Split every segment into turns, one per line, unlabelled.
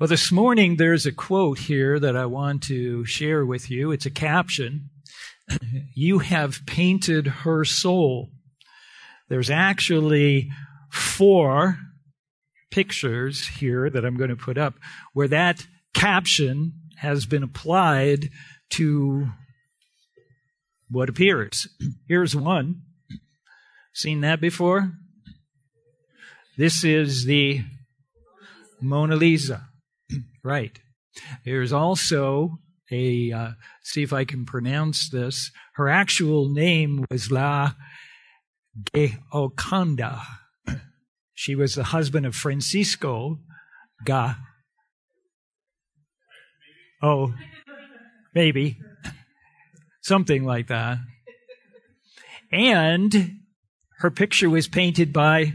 Well, this morning there's a quote here that I want to share with you. It's a caption. You have painted her soul. There's actually 4 pictures here that I'm going to put up where that caption has been applied to what appears. Here's one. Seen that before? This is the Mona Lisa. Right. There's also see if I can pronounce this. Her actual name was La Gioconda. She was the husband of Francisco maybe. Something like that. And her picture was painted by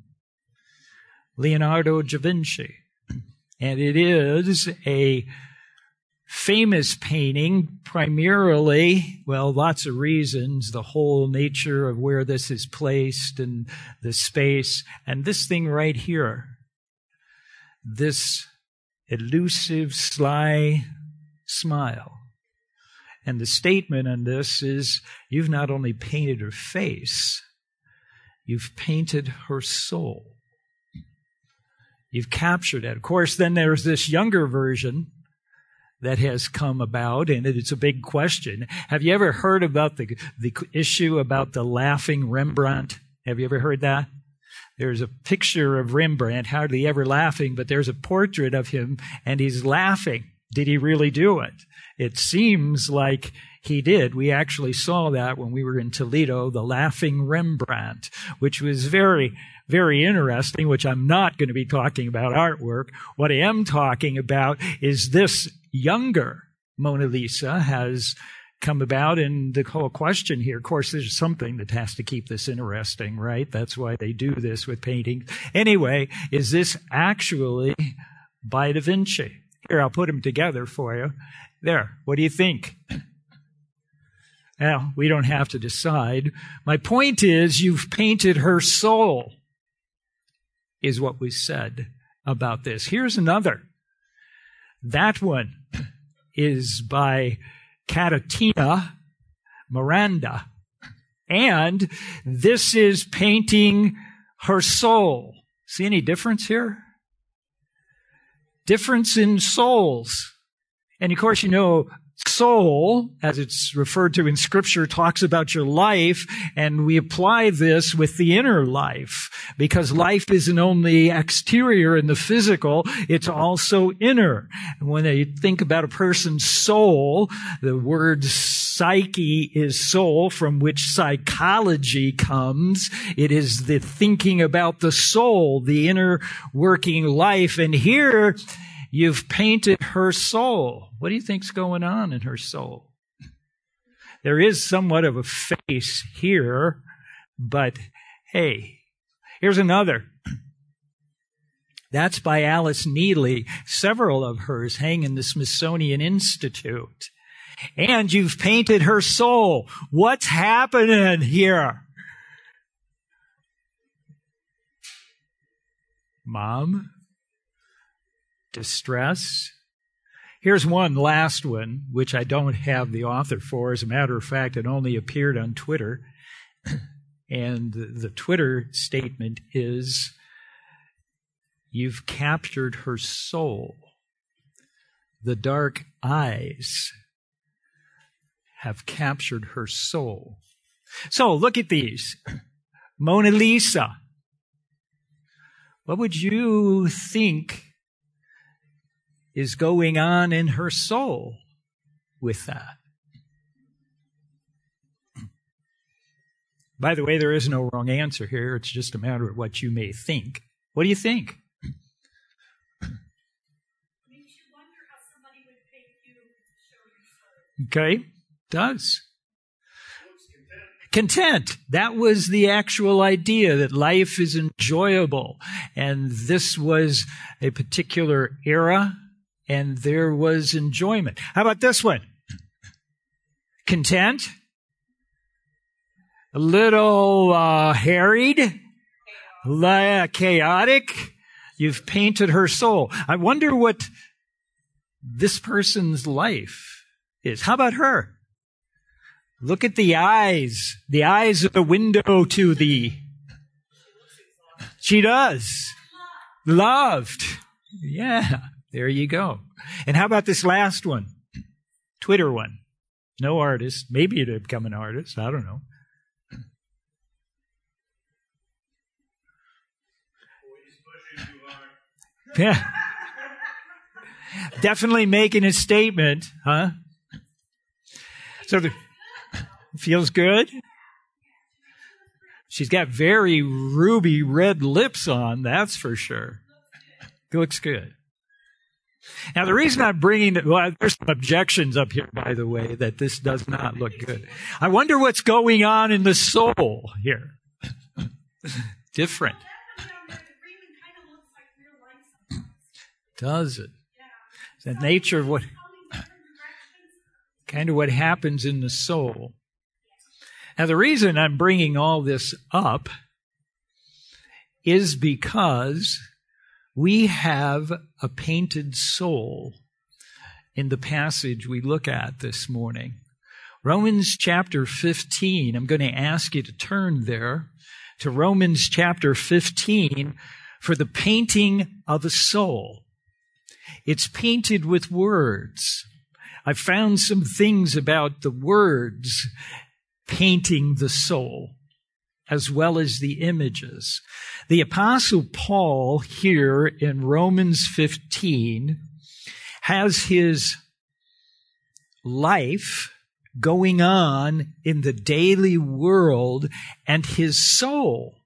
Leonardo da Vinci. And it is a famous painting, primarily, well, lots of reasons, the whole nature of where this is placed and the space. And this thing right here, this elusive, sly smile. And the statement on this is, you've not only painted her face, you've painted her soul. You've captured it. Of course, then there's this younger version that has come about, and it's a big question. Have you ever heard about the issue about the laughing Rembrandt? Have you ever heard that? There's a picture of Rembrandt, hardly ever laughing, but there's a portrait of him, and he's laughing. Did he really do it? It seems like he did. We actually saw that when we were in Toledo, the laughing Rembrandt, which was very, very interesting, which I'm not going to be talking about artwork. What I am talking about is this younger Mona Lisa has come about, and the whole question here, of course, there's something that has to keep this interesting, right? That's why they do this with paintings. Anyway, is this actually by Da Vinci? Here, I'll put them together for you. There, what do you think? Well, we don't have to decide. My point is, you've painted her soul, is what we said about this. Here's another. That one is by Catatina Miranda. And this is painting her soul. See any difference here? Difference in souls. And of course, you know, soul, as it's referred to in Scripture, talks about your life, and we apply this with the inner life, because life isn't only exterior in the physical, it's also inner. And when they think about a person's soul, the word psyche is soul, from which psychology comes. It is the thinking about the soul, the inner working life. And here, you've painted her soul. What do you think's going on in her soul? There is somewhat of a face here, but hey, here's another. That's by Alice Neely. Several of hers hang in the Smithsonian Institute. And you've painted her soul. What's happening here? Mom? Distress? Here's one last one, which I don't have the author for. As a matter of fact, it only appeared on Twitter. And the Twitter statement is, you've captured her soul. The dark eyes have captured her soul. So look at these. Mona Lisa. What would you think is going on in her soul with that? By the way, there is no wrong answer here. It's just a matter of what you may think. What do you think?
Makes you wonder how somebody would paint you to show your soul.
Okay, does. Content. That was the actual idea, that life is enjoyable. And this was a particular era, and there was enjoyment. How about this one? Content. A little harried, chaotic, You've painted her soul. I wonder what this person's life is. How about her? Look at the eyes. The eyes are the window to thee. She does. Loved. Yeah, there you go. And how about this last one? Twitter one. No artist. Maybe you'd become an artist. I don't know. Yeah. Definitely making a statement, huh? So feels good. She's got very ruby red lips on, that's for sure. Looks good. Now, the reason I'm bringing it, well, there's some objections up here, by the way, that this does not look good. I wonder what's going on in the soul here. Different. Does it? The nature of what, kind of what happens in the soul. Now, the reason I'm bringing all this up is because we have a painted soul in the passage we look at this morning. Romans chapter 15, I'm going to ask you to turn there to Romans chapter 15 for the painting of a soul. It's painted with words. I found some things about the words painting the soul, as well as the images. The Apostle Paul here in Romans 15 has his life going on in the daily world, and his soul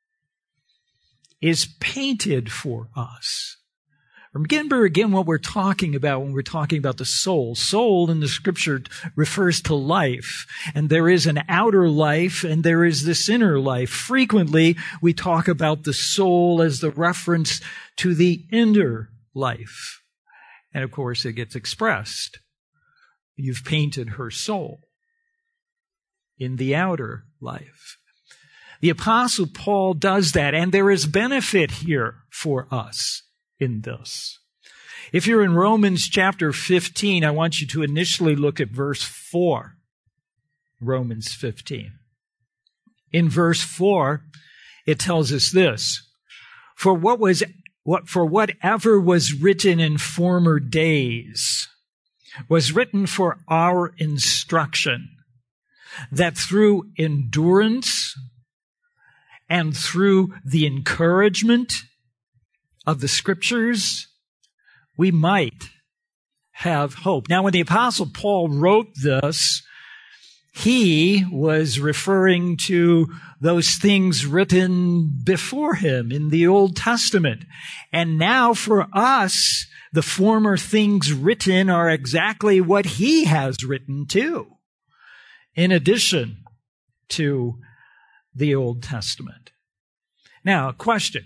is painted for us. Remember again what we're talking about when we're talking about the soul. Soul in the scripture refers to life. And there is an outer life and there is this inner life. Frequently, we talk about the soul as the reference to the inner life. And of course, it gets expressed. You've painted her soul in the outer life. The Apostle Paul does that, and there is benefit here for us in this. If you're in Romans chapter 15, I want you to initially look at verse 4. Romans 15. In verse 4, it tells us this: For whatever was written in former days was written for our instruction, that through endurance and through the encouragement of the scriptures, we might have hope. Now, when the Apostle Paul wrote this, he was referring to those things written before him in the Old Testament. And now for us, the former things written are exactly what he has written too, in addition to the Old Testament. Now, a question.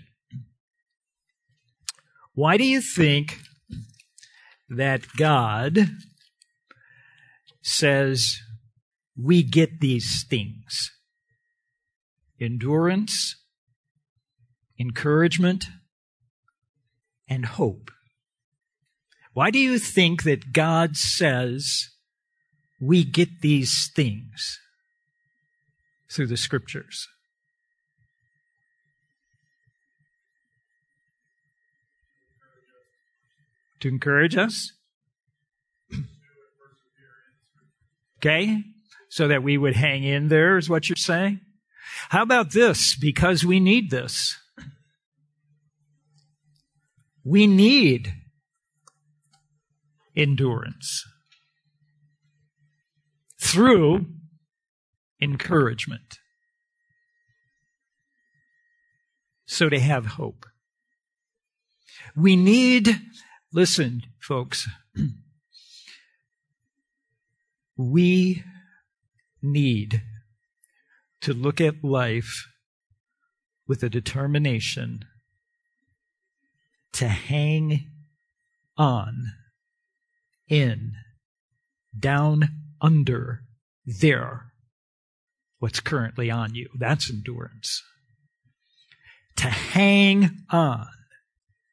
Why do you think that God says we get these things? Endurance, encouragement, and hope. Why do you think that God says we get these things through the scriptures? To encourage us? Okay? So that we would hang in there is what you're saying? How about this? Because we need this. We need endurance through encouragement. So to have hope. We need, listen, folks, we need to look at life with a determination to hang on in, down under there, what's currently on you. That's endurance. To hang on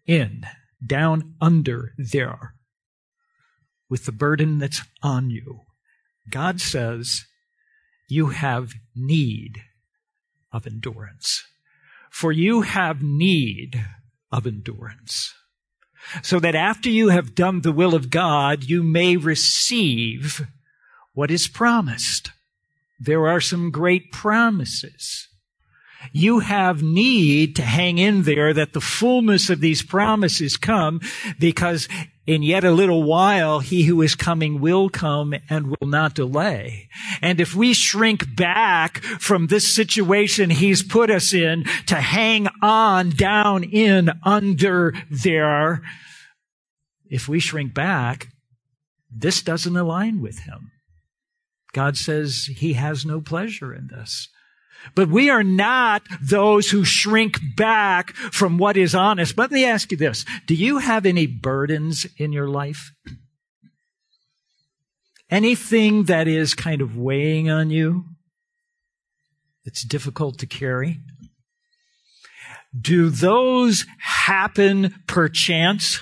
in, down under there, with the burden that's on you, God says you have need of endurance. For you have need of endurance, so that after you have done the will of God, you may receive what is promised. There are some great promises. You have need to hang in there that the fullness of these promises come, because in yet a little while, he who is coming will come and will not delay. And if we shrink back from this situation he's put us in to hang on down in under there, if we shrink back, this doesn't align with him. God says he has no pleasure in this. But we are not those who shrink back from what is honest. But let me ask you this. Do you have any burdens in your life? Anything that is kind of weighing on you? It's difficult to carry? Do those happen perchance?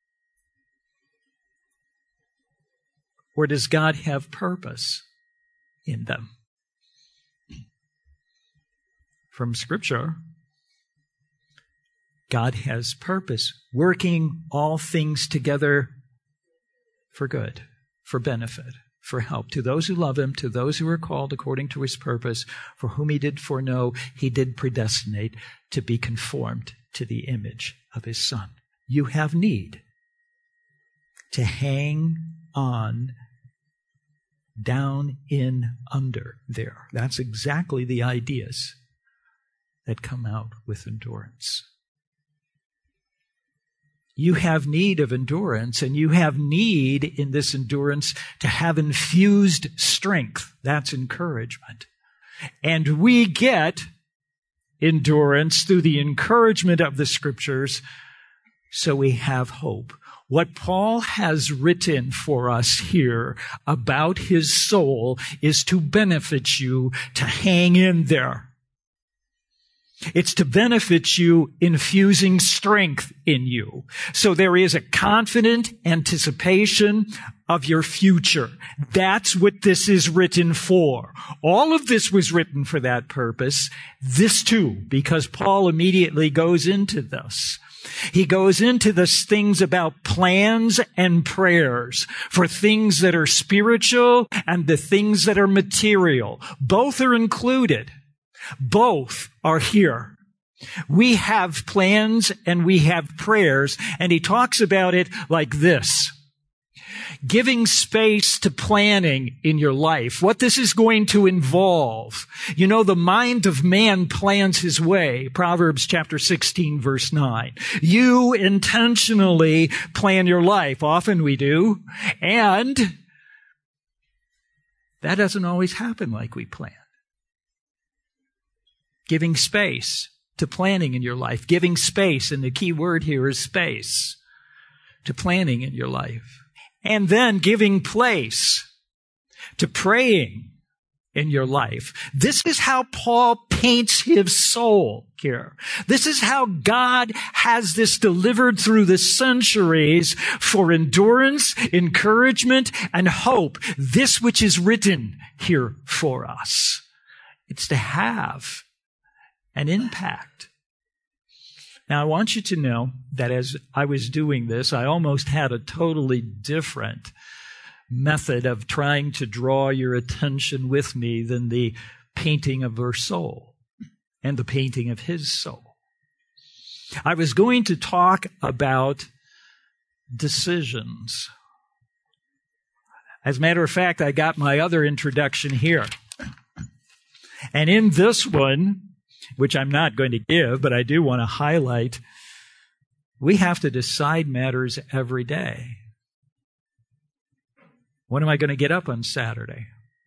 Or does God have purpose in them? From Scripture, God has purpose, working all things together for good, for benefit, for help. To those who love him, to those who are called according to his purpose, for whom he did foreknow, he did predestinate to be conformed to the image of his Son. You have need to hang on down in under there. That's exactly the ideas that come out with endurance. You have need of endurance, and you have need in this endurance to have infused strength. That's encouragement. And we get endurance through the encouragement of the Scriptures, so we have hope. What Paul has written for us here about his soul is to benefit you to hang in there. It's to benefit you, infusing strength in you. So there is a confident anticipation of your future. That's what this is written for. All of this was written for that purpose. This too, because Paul immediately goes into this. He goes into this things about plans and prayers for things that are spiritual and the things that are material. Both are included. Both are here. We have plans and we have prayers, and he talks about it like this. Giving space to planning in your life, what this is going to involve. You know, the mind of man plans his way. Proverbs chapter 16, verse 9. You intentionally plan your life. Often we do. And that doesn't always happen like we plan. Giving space to planning in your life. Giving space, and the key word here is space, to planning in your life. And then giving place to praying in your life. This is how Paul paints his soul here. This is how God has this delivered through the centuries for endurance, encouragement, and hope. This which is written here for us. It's to have an impact. Now, I want you to know that as I was doing this, I almost had a totally different method of trying to draw your attention with me than the painting of her soul and the painting of his soul. I was going to talk about decisions. As a matter of fact, I got my other introduction here. And in this one, which I'm not going to give, but I do want to highlight, we have to decide matters every day. When am I going to get up on Saturday?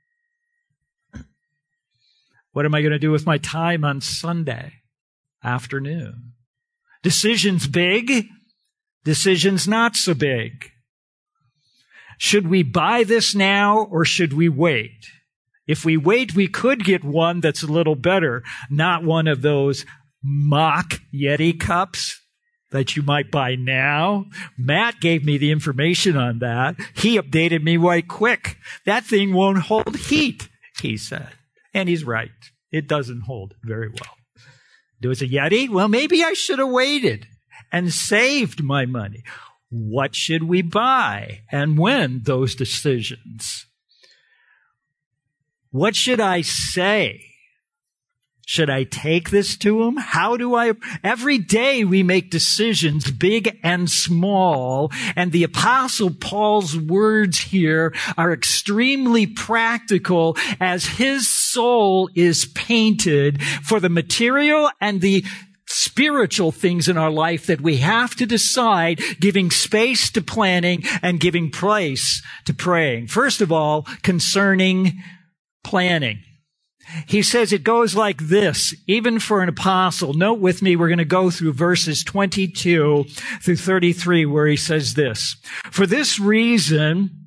What am I going to do with my time on Sunday afternoon? Decisions big, decisions not so big. Should we buy this now or should we wait? If we wait, we could get one that's a little better, not one of those mock Yeti cups, that you might buy now. Matt gave me the information on that. He updated me right quick. That thing won't hold heat, he said. And he's right. It doesn't hold very well. There's a Yeti? Well, maybe I should have waited and saved my money. What should we buy and when? Those decisions. What should I say? Should I take this to him? Every day we make decisions, big and small, and the Apostle Paul's words here are extremely practical as his soul is painted for the material and the spiritual things in our life that we have to decide, giving space to planning and giving place to praying. First of all, concerning planning. He says it goes like this, even for an apostle. Note with me, we're going to go through verses 22 through 33 where he says this. For this reason,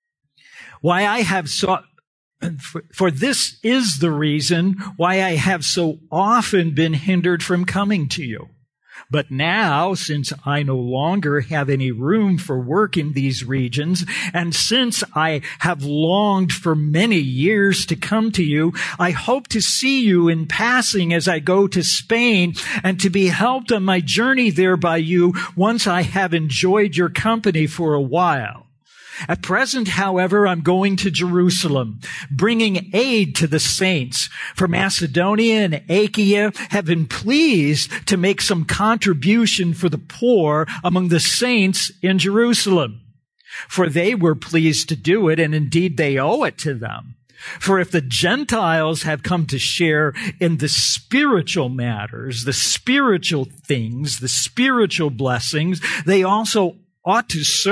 for this is the reason why I have so often been hindered from coming to you. But now, since I no longer have any room for work in these regions, and since I have longed for many years to come to you, I hope to see you in passing as I go to Spain and to be helped on my journey there by you once I have enjoyed your company for a while. At present, however, I'm going to Jerusalem, bringing aid to the saints. For Macedonia and Achaia have been pleased to make some contribution for the poor among the saints in Jerusalem. For they were pleased to do it, and indeed they owe it to them. For if the Gentiles have come to share in the spiritual matters, the spiritual things, the spiritual blessings, they also ought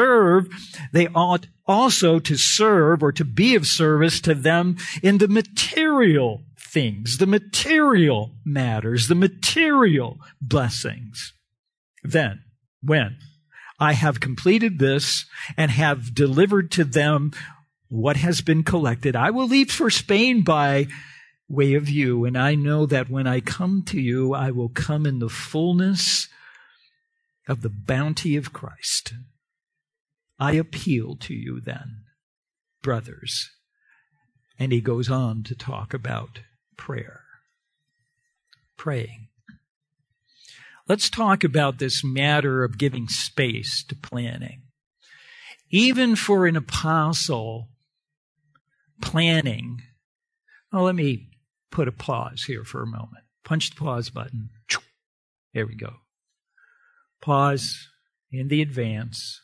also to serve or to be of service to them in the material things, the material matters, the material blessings. Then, when I have completed this and have delivered to them what has been collected, I will leave for Spain by way of you, and I know that when I come to you, I will come in the fullness of the bounty of Christ. I appeal to you then, brothers. And he goes on to talk about prayer. Praying. Let's talk about this matter of giving space to planning. Even for an apostle, planning. Well, let me put a pause here for a moment. Punch the pause button. There we go. Pause in the advance.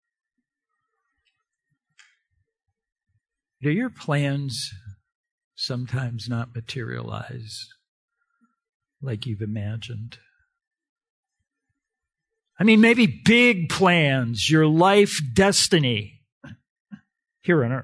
Do your plans sometimes not materialize like you've imagined? I mean, maybe big plans, your life destiny here on earth,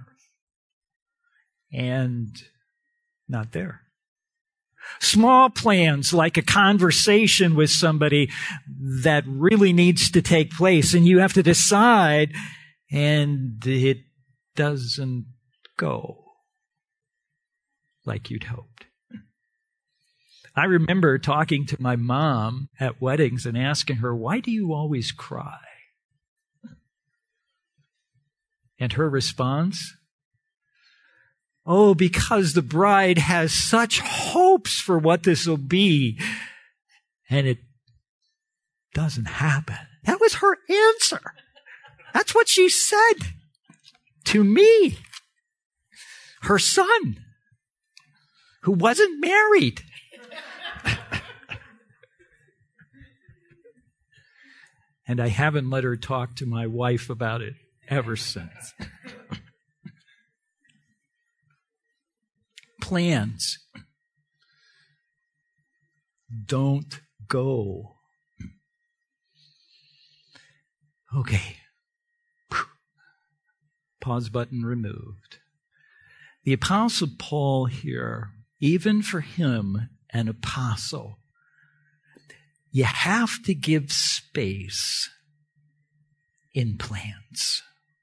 and not there. Small plans like a conversation with somebody that really needs to take place, and you have to decide, and it doesn't go like you'd hoped. I remember talking to my mom at weddings and asking her, "Why do you always cry?" And her response, "Oh, because the bride has such hopes for what this will be, and it doesn't happen." That was her answer. That's what she said to me. Her son, who wasn't married. And I haven't let her talk to my wife about it ever since. Plans don't go. Okay. Pause button removed. The Apostle Paul here, even for him, an apostle, you have to give space in plans.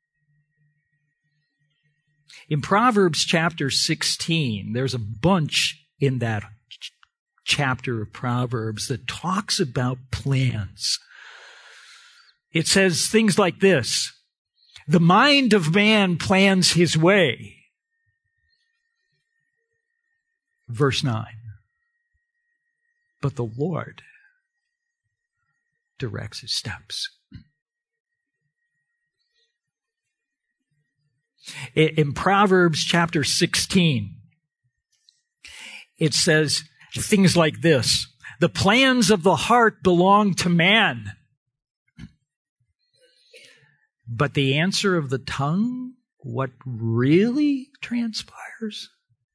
In Proverbs chapter 16, there's a bunch in that chapter of Proverbs that talks about plans. It says things like this: the mind of man plans his way. Verse 9. But the Lord directs his steps. In Proverbs chapter 16, it says things like this: the plans of the heart belong to man, but the answer of the tongue, what really transpires,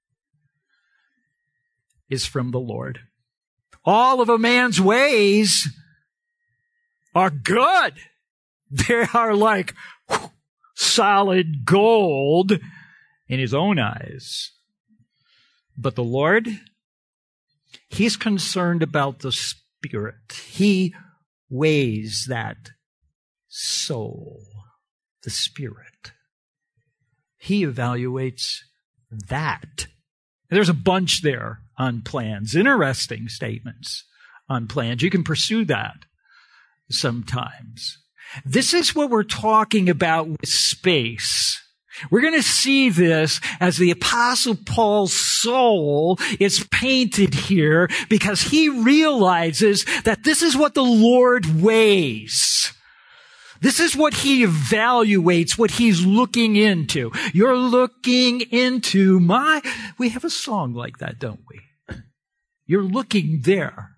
is from the Lord. All of a man's ways are good. They are like solid gold in his own eyes. But the Lord, he's concerned about the spirit. He weighs that soul, the spirit. He evaluates that. There's a bunch there on plans, interesting statements on plans. You can pursue that sometimes. This is what we're talking about with space. We're going to see this as the Apostle Paul's soul is painted here, because he realizes that this is what the Lord weighs. This is what he evaluates, what he's looking into. You're looking into we have a song like that, don't we? You're looking there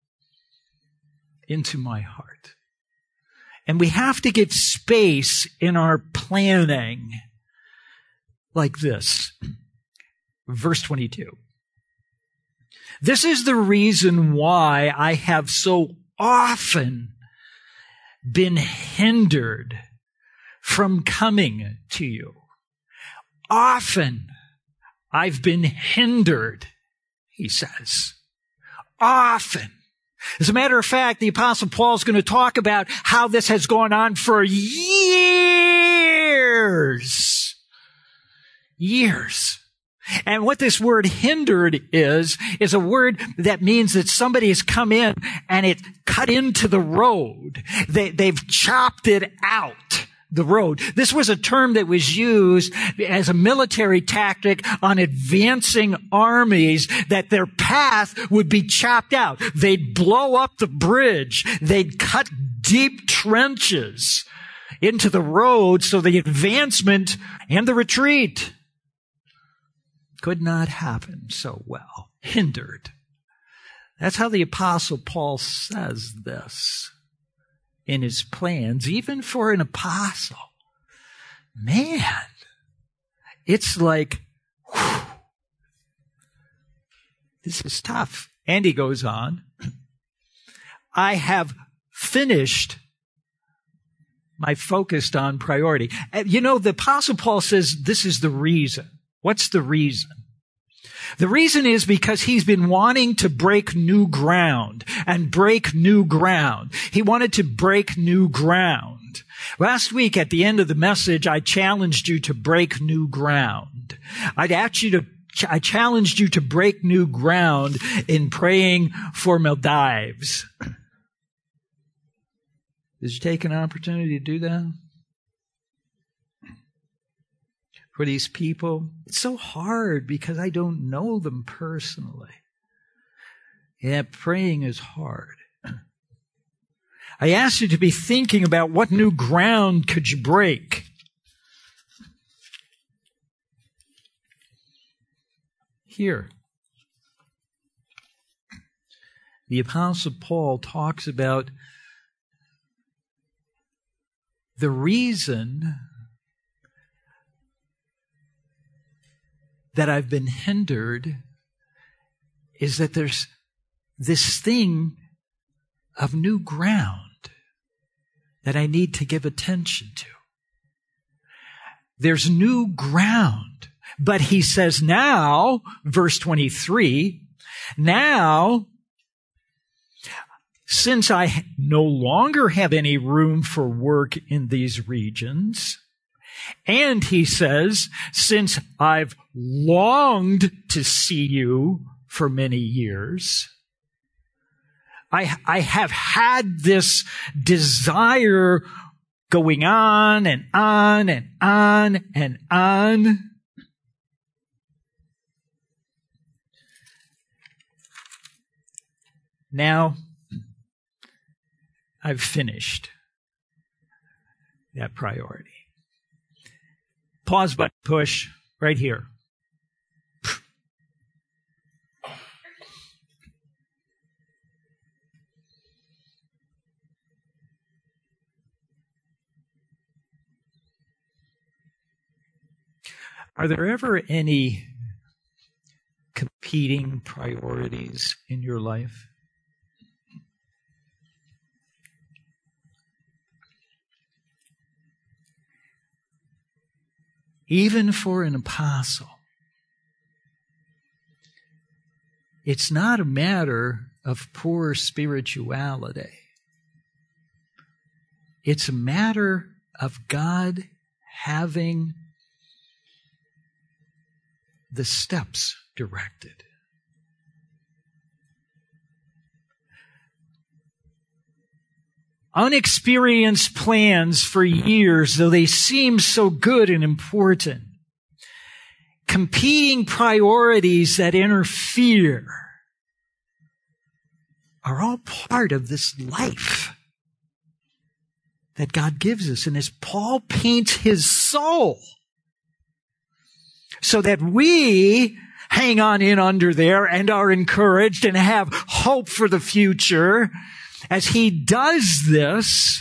into my heart. And we have to give space in our planning like this. Verse 22. This is the reason why I have so often been hindered from coming to you. Often I've been hindered, he says. Often. As a matter of fact, the Apostle Paul is going to talk about how this has gone on for years. Years. And what this word hindered is a word that means that somebody has come in and it cut into the road. They've chopped it out, the road. This was a term that was used as a military tactic on advancing armies, that their path would be chopped out. They'd blow up the bridge. They'd cut deep trenches into the road so the advancement and the retreat could not happen so well. Hindered. That's how the Apostle Paul says this in his plans, even for an apostle. Man, it's like, whew, this is tough. And he goes on, I have finished my focused on priority. You know, the Apostle Paul says this is the reason. What's the reason? The reason is because he's been wanting to break new ground and break new ground. He wanted to break new ground. Last week at the end of the message, I challenged you to break new ground. I challenged you to break new ground in praying for Maldives. Did you take an opportunity to do that? For these people? It's so hard because I don't know them personally. Yeah, praying is hard. I asked you to be thinking about what new ground could you break. Here, the Apostle Paul talks about the reason that I've been hindered is that there's this thing of new ground that I need to give attention to. There's new ground. But he says now, verse 23, now, since I no longer have any room for work in these regions, and he says, since I've longed to see you for many years, I have had this desire going on and on and on and on. Now, I've finished that priority. Pause button push right here. Are there ever any competing priorities in your life? Even for an apostle, it's not a matter of poor spirituality. It's a matter of God having the steps directed. Unexperienced plans for years, though they seem so good and important. Competing priorities that interfere are all part of this life that God gives us. And as Paul paints his soul, so that we hang on in under there and are encouraged and have hope for the future. As he does this,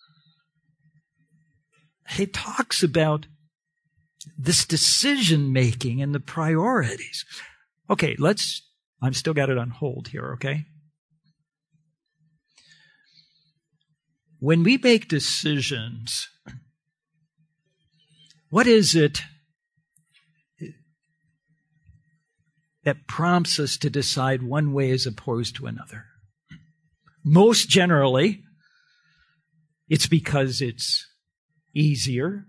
he talks about this decision making and the priorities. Okay, I've still got it on hold here, okay? When we make decisions, what is it that prompts us to decide one way as opposed to another? Most generally, it's because it's easier,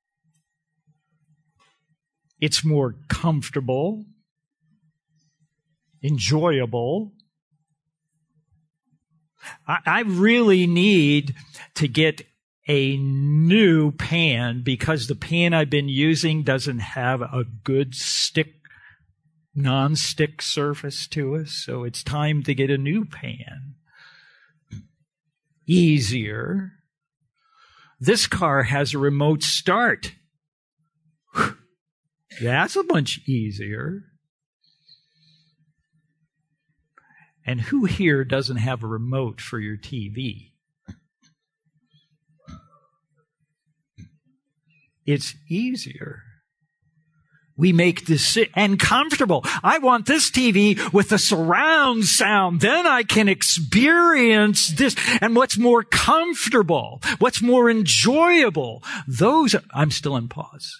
it's more comfortable, enjoyable. I really need to get a new pan because the pan I've been using doesn't have a good non-stick surface to us, so it's time to get a new pan. Easier. This car has a remote start. That's a much easier. And who here doesn't have a remote for your TV? It's easier. We make this and comfortable. I want this TV with a surround sound. Then I can experience this. And what's more comfortable? What's more enjoyable? I'm still in pause.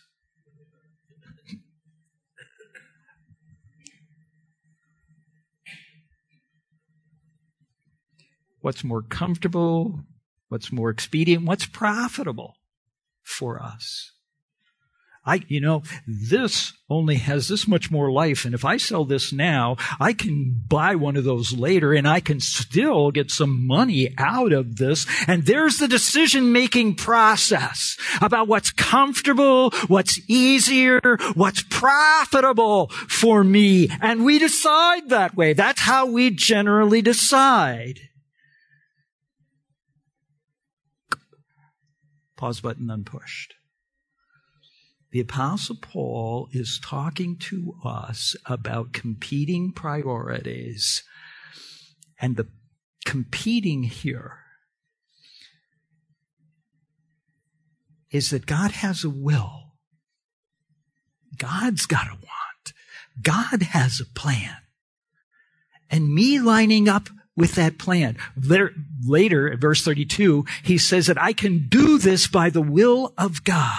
What's more comfortable? What's more expedient? What's profitable for us? This only has this much more life, and if I sell this now, I can buy one of those later, and I can still get some money out of this. And there's the decision-making process about what's comfortable, what's easier, what's profitable for me. And we decide that way. That's how we generally decide. Pause button unpushed. The Apostle Paul is talking to us about competing priorities. And the competing here is that God has a will. God's got a want. God has a plan. And me lining up with that plan. Later, at verse 32, he says that I can do this by the will of God.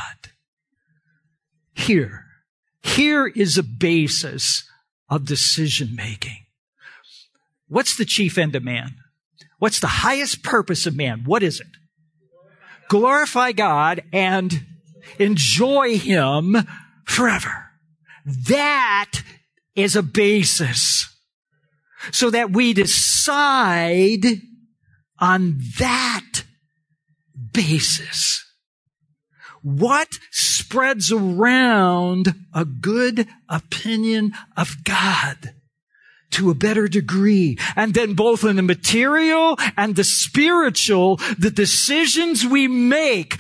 Here is a basis of decision making. What's the chief end of man? What's the highest purpose of man? What is it? Glorify God and enjoy Him forever. That is a basis so that we decide on that basis. What spreads around a good opinion of God to a better degree? And then both in the material and the spiritual, the decisions we make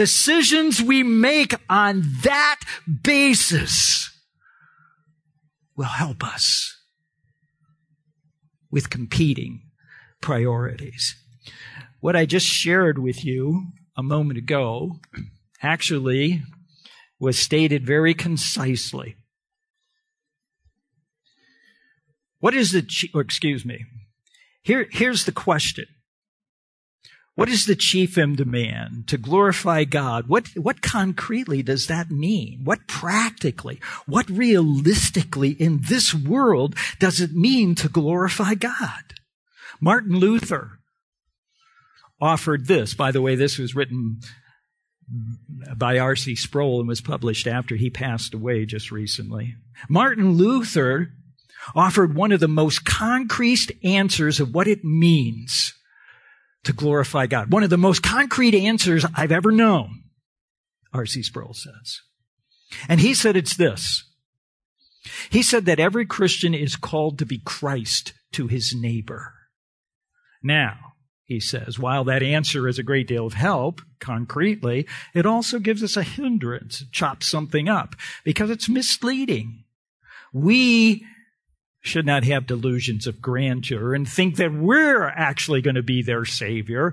on that basis will help us with competing priorities. What I just shared with you a moment ago actually was stated very concisely. Here's the question. What is the chief end demand? To glorify God. What concretely does that mean? What practically, what realistically in this world does it mean to glorify God? Martin Luther offered this. By the way, this was written by R.C. Sproul and was published after he passed away just recently. Martin Luther offered one of the most concrete answers of what it means to glorify God. One of the most concrete answers I've ever known, R.C. Sproul says. And he said it's this. He said that every Christian is called to be Christ to his neighbor. Now, he says, while that answer is a great deal of help, concretely, it also gives us a hindrance, chops something up, because it's misleading. We should not have delusions of grandeur and think that we're actually going to be their Savior.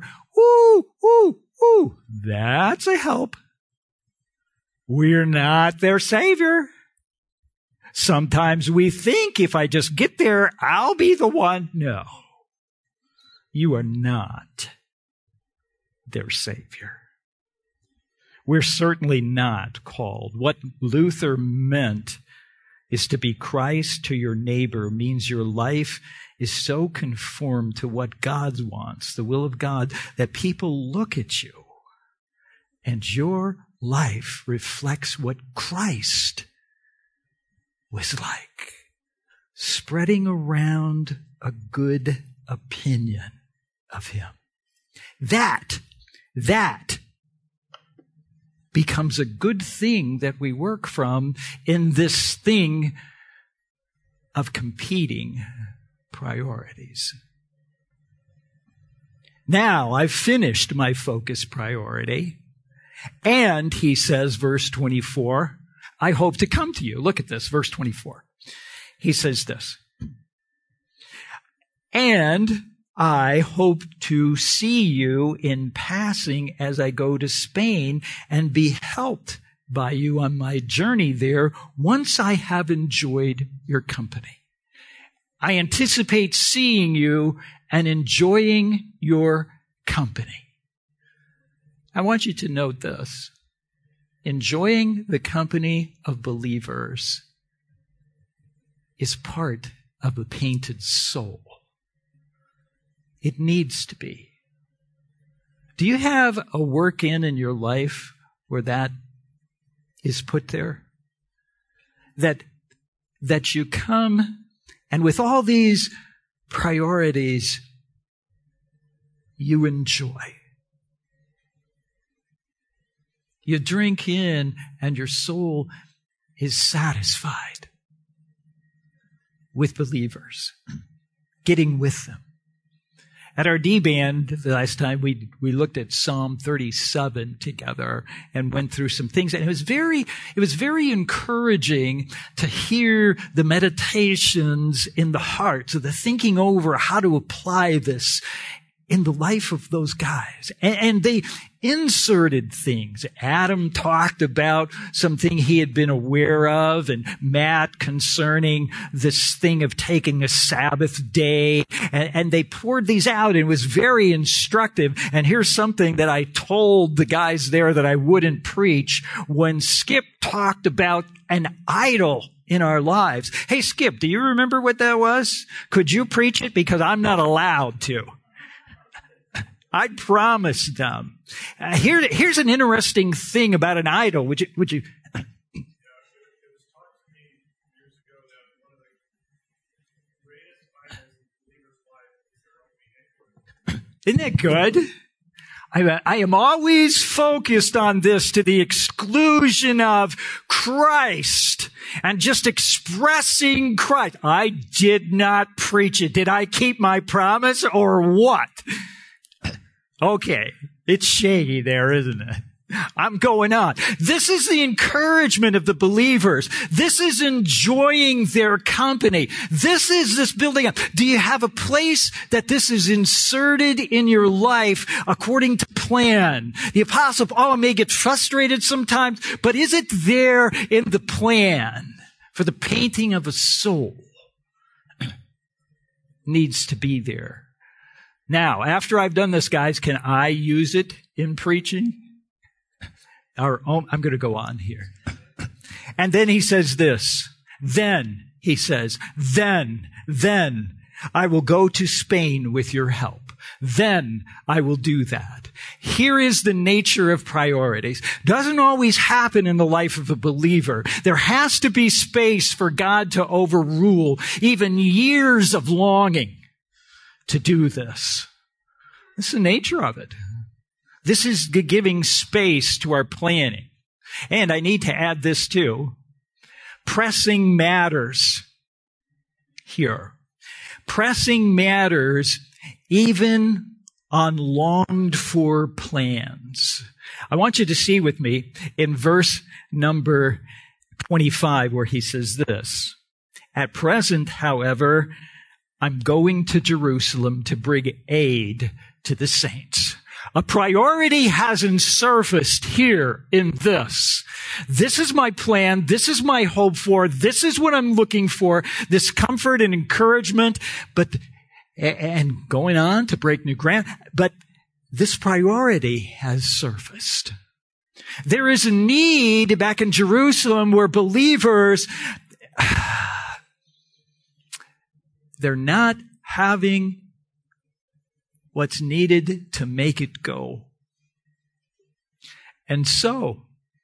That's a help. We're not their Savior. Sometimes we think if I just get there, I'll be the one. No. You are not their Savior. We're certainly not called. What Luther meant is to be Christ to your neighbor means your life is so conformed to what God wants, the will of God, that people look at you and your life reflects what Christ was like, spreading around a good opinion of Him. That becomes a good thing that we work from in this thing of competing priorities. Now, I've finished my focus priority. And, he says, verse 24, I hope to come to you. Look at this, verse 24. He says this, and I hope to see you in passing as I go to Spain and be helped by you on my journey there once I have enjoyed your company. I anticipate seeing you and enjoying your company. I want you to note this. Enjoying the company of believers is part of a painted soul. It needs to be. Do you have a work in your life where that is put there? That you come and with all these priorities, you enjoy. You drink in and your soul is satisfied with believers, getting with them. At our D-Band, the last time we looked at Psalm 37 together and went through some things. And it was very encouraging to hear the meditations in the heart, so the thinking over how to apply this in the life of those guys. And they inserted things. Adam talked about something he had been aware of, and Matt concerning this thing of taking a Sabbath day. And they poured these out, and it was very instructive. And here's something that I told the guys there that I wouldn't preach when Skip talked about an idol in our lives. Hey, Skip, do you remember what that was? Could you preach it? Because I'm not allowed to. I promised them. Here's an interesting thing about an idol. Would you?
It was taught to me years ago that one of the greatest idols in
Isn't that good? I am always focused on this to the exclusion of Christ and just expressing Christ. I did not preach it. Did I keep my promise or what? Okay, it's shady there, isn't it? I'm going on. This is the encouragement of the believers. This is enjoying their company. This is this building up. Do you have a place that this is inserted in your life according to plan? The Apostle Paul may get frustrated sometimes, but is it there in the plan for the painting of a soul? Needs to be there. Now, after I've done this, guys, can I use it in preaching? I'm going to go on here. And then he says this. Then I will go to Spain with your help. Then I will do that. Here is the nature of priorities. Doesn't always happen in the life of a believer. There has to be space for God to overrule even years of longing to do this. This is the nature of it. This is giving space to our planning. And I need to add this too. Pressing matters here. Pressing matters even on longed for plans. I want you to see with me in verse number 25 where he says this. At present, however, I'm going to Jerusalem to bring aid to the saints. A priority hasn't surfaced here in this. This is my plan. This is my hope for. This is what I'm looking for. This comfort and encouragement, and going on to break new ground. But this priority has surfaced. There is a need back in Jerusalem where believers, they're not having what's needed to make it go. And so,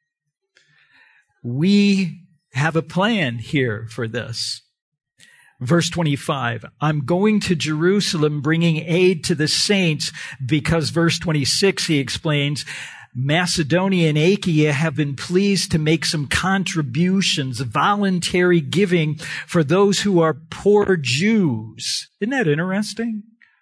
we have a plan here for this. Verse 25, I'm going to Jerusalem bringing aid to the saints because verse 26, he explains, Macedonia and Achaia have been pleased to make some contributions, voluntary giving for those who are poor Jews. Isn't that interesting?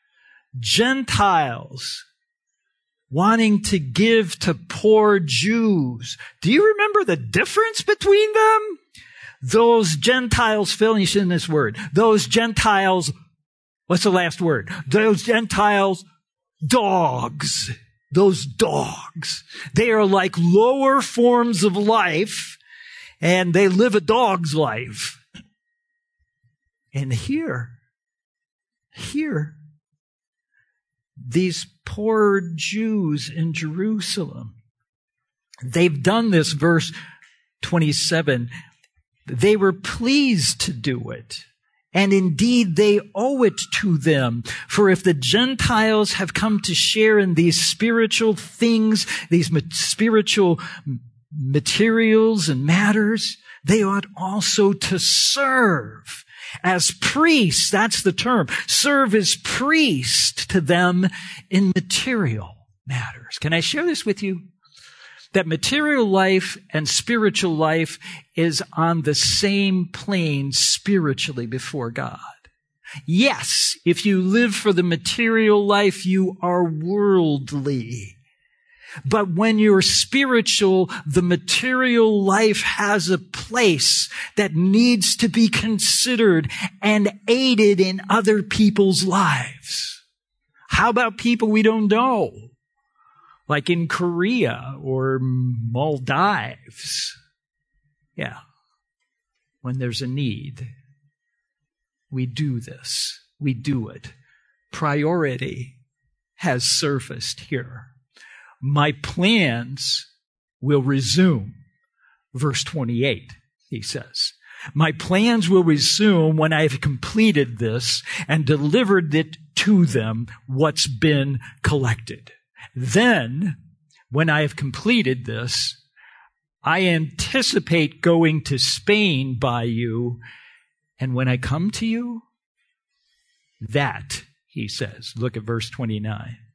Gentiles wanting to give to poor Jews. Do you remember the difference between them? Those Gentiles, fill in this word. Those Gentiles, what's the last word? Those Gentiles, dogs. Those dogs. They are like lower forms of life, and they live a dog's life. And here, these poor Jews in Jerusalem, they've done this, verse 27. They were pleased to do it. And indeed, they owe it to them. For if the Gentiles have come to share in these spiritual things, these spiritual materials and matters, they ought also to serve as priests. That's the term. Serve as priest to them in material matters. Can I share this with you? That material life and spiritual life is on the same plane spiritually before God. Yes, if you live for the material life, you are worldly. But when you're spiritual, the material life has a place that needs to be considered and aided in other people's lives. How about people we don't know? Like in Korea or Maldives. Yeah. When there's a need, we do this. We do it. Priority has surfaced here. My plans will resume. Verse 28, he says. My plans will resume when I have completed this and delivered it to them, what's been collected. Then, when I have completed this, I anticipate going to Spain by you, and when I come to you, that, he says, look at verse 29,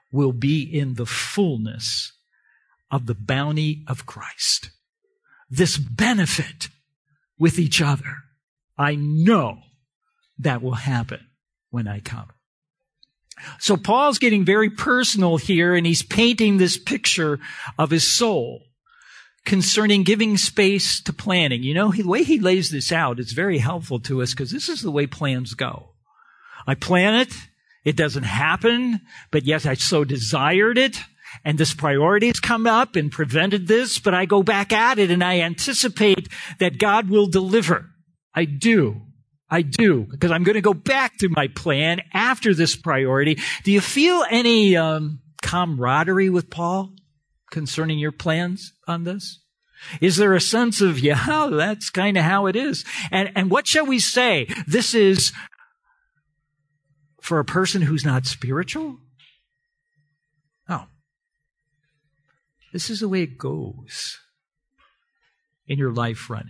will be in the fullness of the bounty of Christ. This benefit with each other. I know that will happen when I come. So Paul's getting very personal here, and he's painting this picture of his soul concerning giving space to planning. You know, the way he lays this out is very helpful to us because this is the way plans go. I plan it. It doesn't happen, but yet I so desired it. And this priority has come up and prevented this, but I go back at it and I anticipate that God will deliver. I do, because I'm going to go back to my plan after this priority. Do you feel any camaraderie with Paul concerning your plans on this? Is there a sense of, yeah, that's kind of how it is? And what shall we say? This is for a person who's not spiritual? No. This is the way it goes in your life running.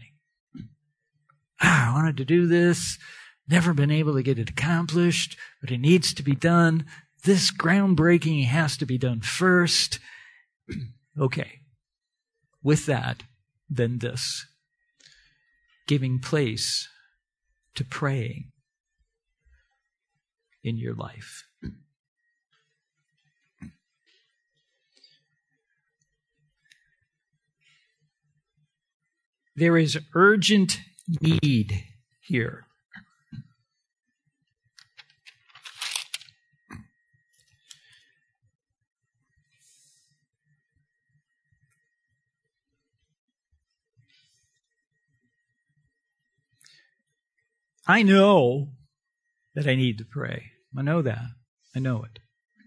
I wanted to do this, never been able to get it accomplished, but it needs to be done. This groundbreaking has to be done first. Okay. With that, then this. Giving place to praying in your life. There is urgent need here. I know that I need to pray. I know that. I know it.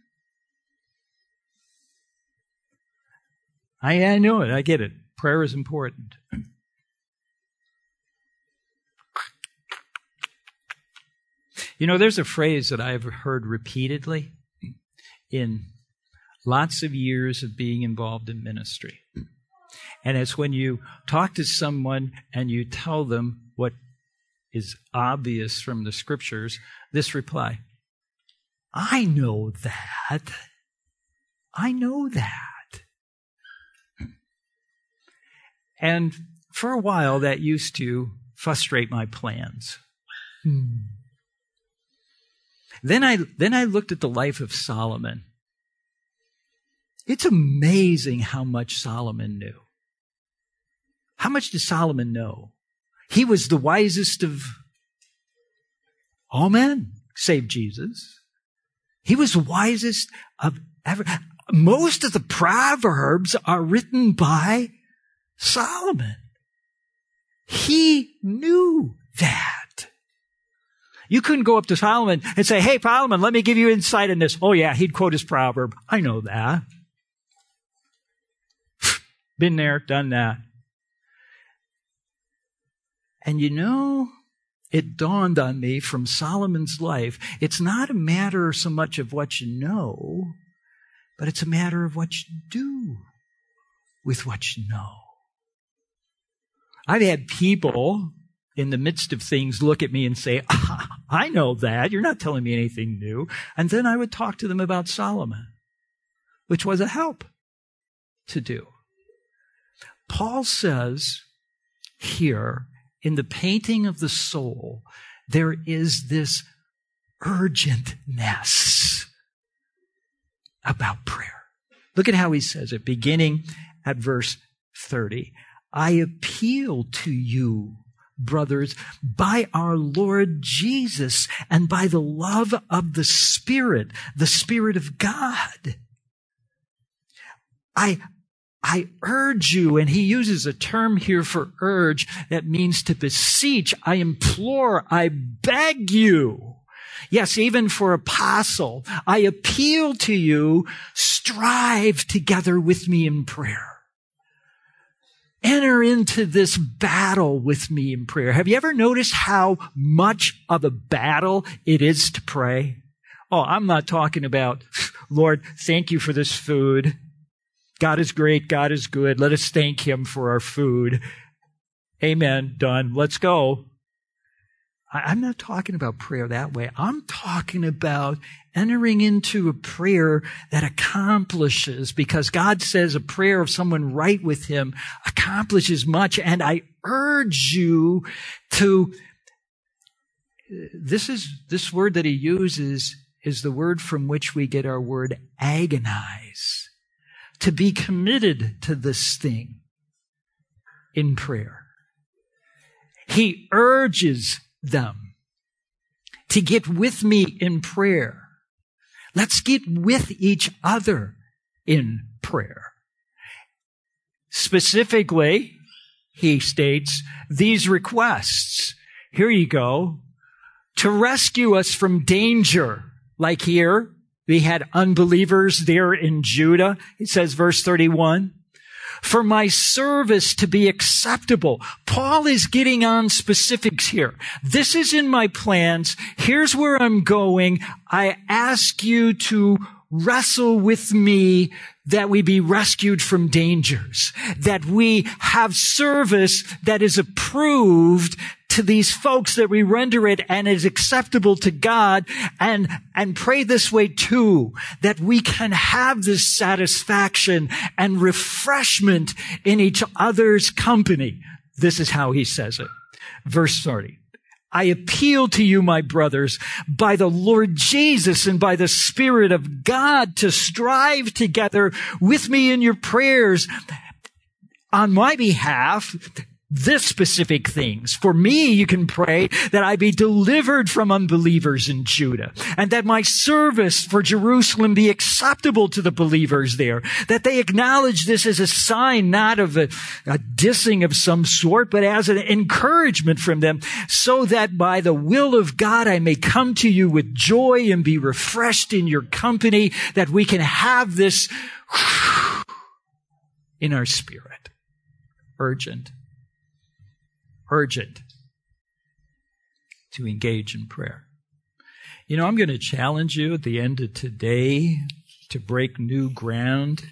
I know it. I get it. Prayer is important. You know, there's a phrase that I've heard repeatedly in lots of years of being involved in ministry. And it's when you talk to someone and you tell them what is obvious from the scriptures, this reply, I know that. I know that. And for a while, that used to frustrate my plans. Then I looked at the life of Solomon. It's amazing how much Solomon knew. How much did Solomon know? He was the wisest of all men, save Jesus. He was the wisest of ever. Most of the Proverbs are written by Solomon. He knew that. You couldn't go up to Solomon and say, hey, Solomon, let me give you insight on this. Oh, yeah, he'd quote his proverb. I know that. Been there, done that. And you know, it dawned on me from Solomon's life, it's not a matter so much of what you know, but it's a matter of what you do with what you know. I've had people in the midst of things look at me and say, I know that. You're not telling me anything new. And then I would talk to them about Solomon, which was a help to do. Paul says here, in the painting of the soul, there is this urgentness about prayer. Look at how he says it, beginning at verse 30. I appeal to you, brothers, by our Lord Jesus and by the love of the Spirit of God. I urge you, and he uses a term here for urge that means to beseech. I implore, I beg you. Yes, even for apostle, I appeal to you, strive together with me in prayer. Enter into this battle with me in prayer. Have you ever noticed how much of a battle it is to pray? Oh, I'm not talking about, Lord, thank you for this food. God is great. God is good. Let us thank him for our food. Amen. Done. Let's go. I'm not talking about prayer that way. I'm talking about entering into a prayer that accomplishes, because God says a prayer of someone right with him accomplishes much. And I urge you to, this word that he uses is the word from which we get our word agonize. To be committed to this thing in prayer. He urges them to get with me in prayer. Let's get with each other in prayer. Specifically, he states these requests. Here you go. To rescue us from danger, like here, we had unbelievers there in Judah. It says, verse 31, for my service to be acceptable. Paul is getting on specifics here. This is in my plans. Here's where I'm going. I ask you to wrestle with me that we be rescued from dangers, that we have service that is approved to these folks, that we render it and is acceptable to God, and pray this way too, that we can have this satisfaction and refreshment in each other's company. This is how he says it. Verse 30. I appeal to you, my brothers, by the Lord Jesus and by the Spirit of God, to strive together with me in your prayers on my behalf, this specific things. For me, you can pray that I be delivered from unbelievers in Judah, and that my service for Jerusalem be acceptable to the believers there, that they acknowledge this as a sign not of a dissing of some sort, but as an encouragement from them, so that by the will of God I may come to you with joy and be refreshed in your company, that we can have this in our spirit. Urgent to engage in prayer. You know, I'm going to challenge you at the end of today to break new ground.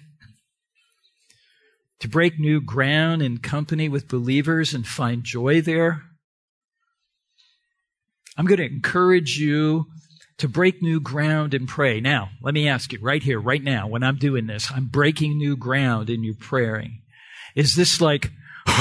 To break new ground in company with believers and find joy there. I'm going to encourage you to break new ground and pray. Now, let me ask you right here, right now, when I'm doing this, I'm breaking new ground in your praying. Is this like,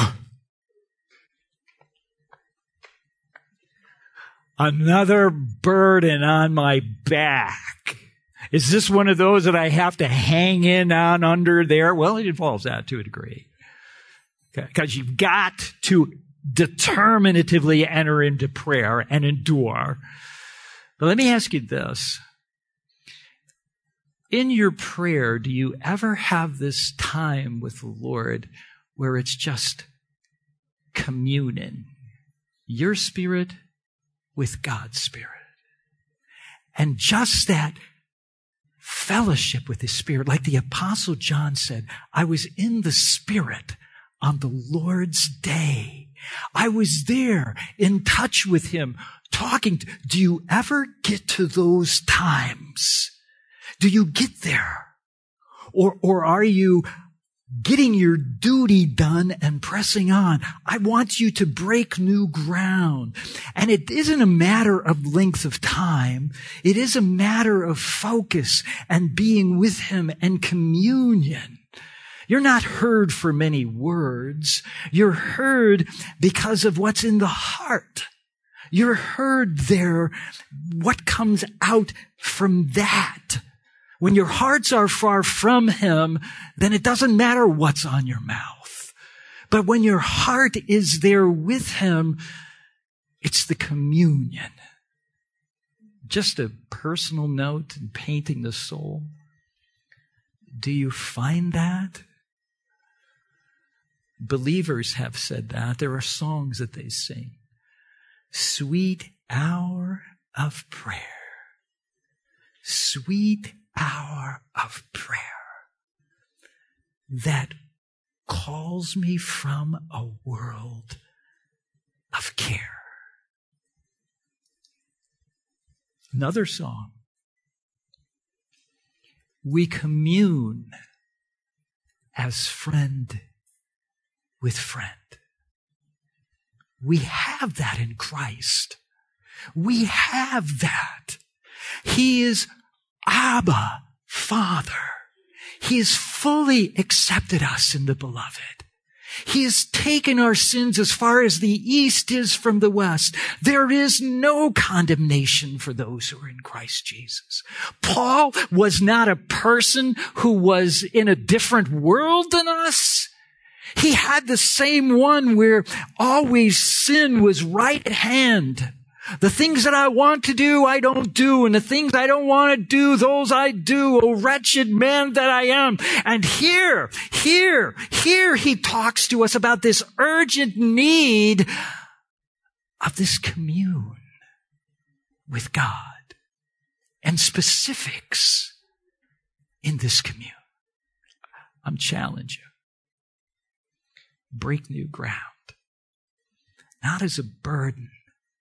another burden on my back? Is this one of those that I have to hang in on under there? Well, it involves that to a degree. Because you've got to determinatively enter into prayer and endure. But let me ask you this. In your prayer, do you ever have this time with the Lord where it's just communion? Your spirit with God's Spirit. And just that fellowship with His Spirit, like the Apostle John said, I was in the Spirit on the Lord's day. I was there in touch with Him, talking. Do you ever get to those times? Do you get there? Or are you getting your duty done and pressing on? I want you to break new ground. And it isn't a matter of length of time. It is a matter of focus and being with Him and communion. You're not heard for many words. You're heard because of what's in the heart. You're heard there, what comes out from that. When your hearts are far from Him, then it doesn't matter what's on your mouth. But when your heart is there with Him, it's the communion. Just a personal note in painting the soul. Do you find that? Believers have said that. There are songs that they sing. Sweet hour of prayer. Sweet hour of prayer that calls me from a world of care. Another song. We commune as friend with friend. We have that in Christ. We have that. He is Abba, Father. He has fully accepted us in the Beloved. He has taken our sins as far as the east is from the west. There is no condemnation for those who are in Christ Jesus. Paul was not a person who was in a different world than us. He had the same one where always sin was right at hand. The things that I want to do, I don't do. And the things I don't want to do, those I do. O wretched man that I am. And here he talks to us about this urgent need of this commune with God and specifics in this commune. I'm challenging you. Break new ground. Not as a burden,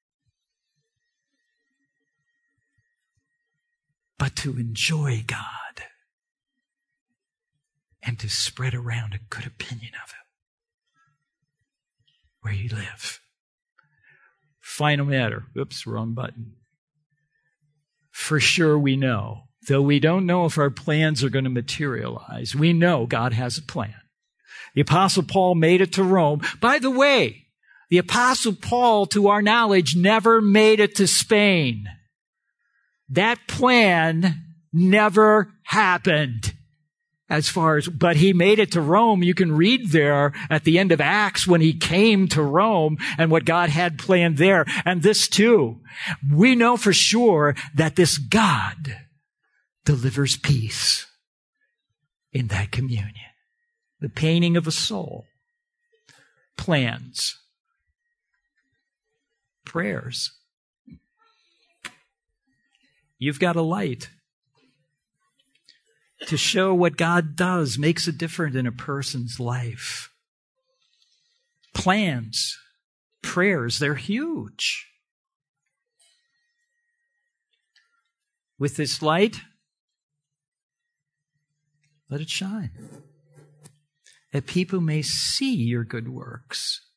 but to enjoy God and to spread around a good opinion of Him where you live. Final matter. Oops, wrong button. For sure we know, though we don't know if our plans are going to materialize, we know God has a plan. The Apostle Paul made it to Rome. By the way, the Apostle Paul, to our knowledge, never made it to Spain. That plan never happened but he made it to Rome. You can read there at the end of Acts when he came to Rome and what God had planned there. And this too, we know for sure that this God delivers peace in that communion. The painting of a soul, plans, prayers. You've got a light to show what God does, makes a difference in a person's life. Plans, prayers, they're huge. With this light, let it shine, that people may see your good works